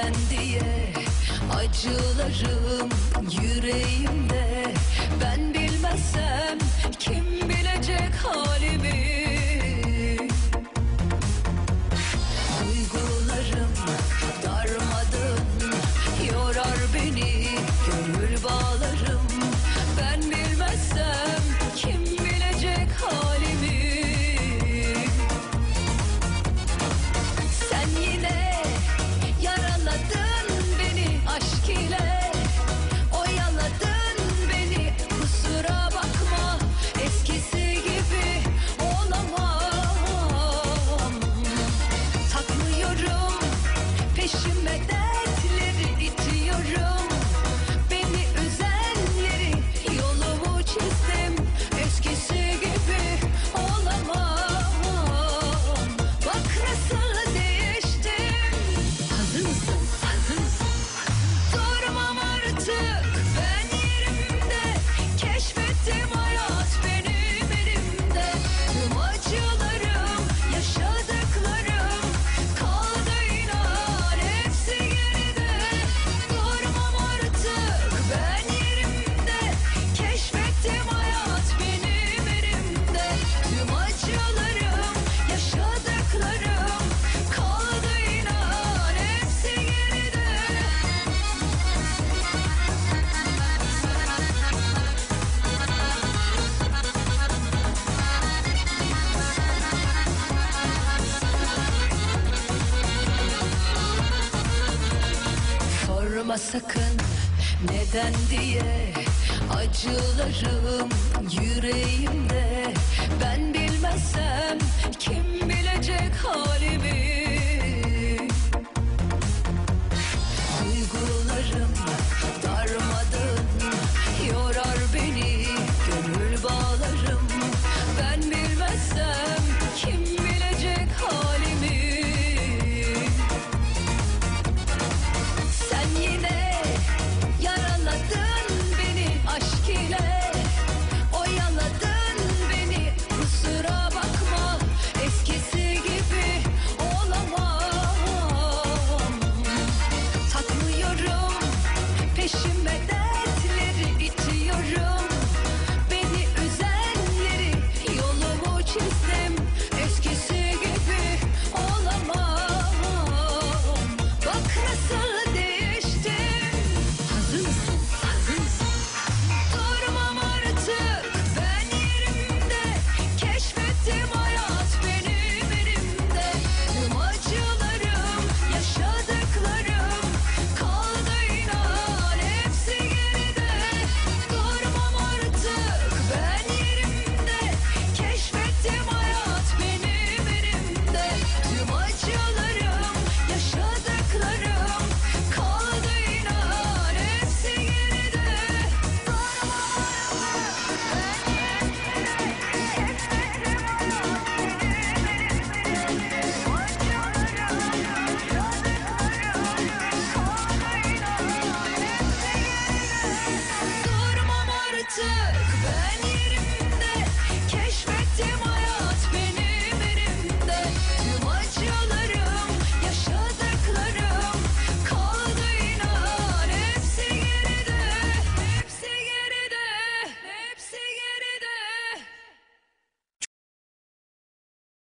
neden diye acılarım yüreğimde. Ben bilmezsem kim bilecek halimi? Duygularım darmadağın yorar beni, gönül bağlarım. Ben bilmezsem kim bilecek halimi? Sen yine yaraladın beni aşk ile, oyaladın beni, kusura bakma eskisi gibi olamam. Takmıyorum peşime dertleri, itiyorum beni üzenleri, yolumu çizdim eskisi gibi olamam. Bak nasıl değiştim. Hazır mısın? Hazır mısın? Durmam artık ben yerimde, keşfettim hayat benim elimde. Tüm acılarım, yaşadıklarım kaldı inan hepsi geride. Durmam artık ben yerimde, keşfettim hayat benim elimde. Tüm acılarım, yaşadıklarım kaldı inan hepsi geride. Sorma sakın neden diye acılarım yüreğimde. Ben bilmezsem kim bilecek halimi?